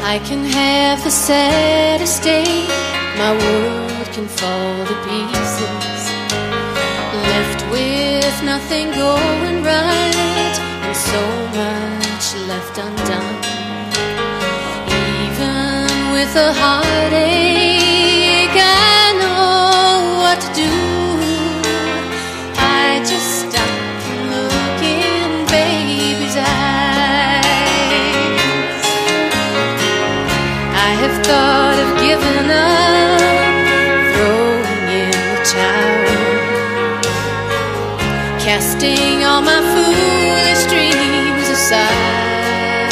I can have the saddest day, my world can fall to pieces, left with nothing going right and so much left undone. Even with a heartache, I know what to do. I just stop and look in baby's eyes. I have thought of giving up, throwing in the towel, casting all my foolish dreams aside.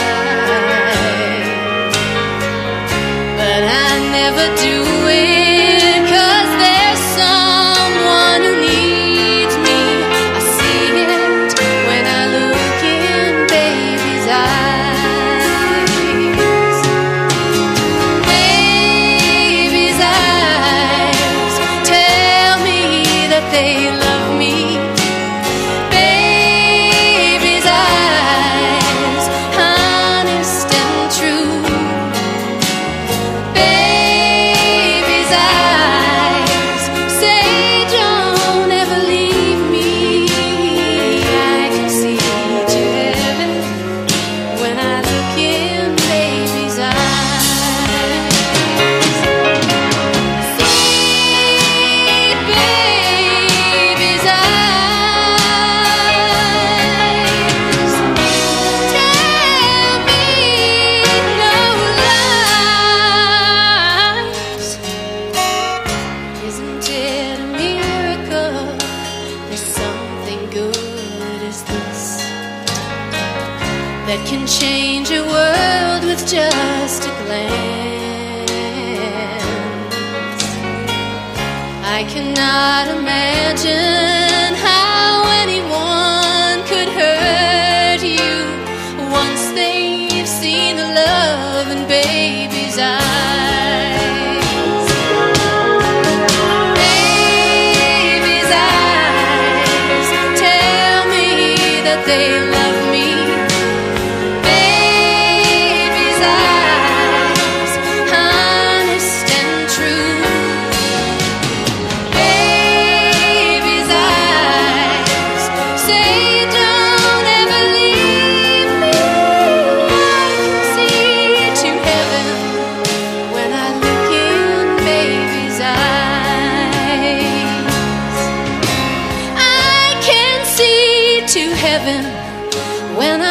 But I never do it, 'cause there's someone who needs me. I see it when I look in baby's eyes. Baby's eyes tell me that they love me. Baby's eyes, honest and true. Baby's eyes say don't ever leave me. I can see to heaven when I look in baby's eyes. Sweet baby's eyes tell me no lies. Isn't it a miracle? There's something good as this that can change a world with just a glance. I cannot imagine how anyone could hurt you once they've seen the love in baby's eyes. Baby's eyes tell me that they love me. Baby's eyes, honest and true. Baby's eyes say don't ever leave me. I can see to heaven when I look in baby's eyes. I can see to heaven when I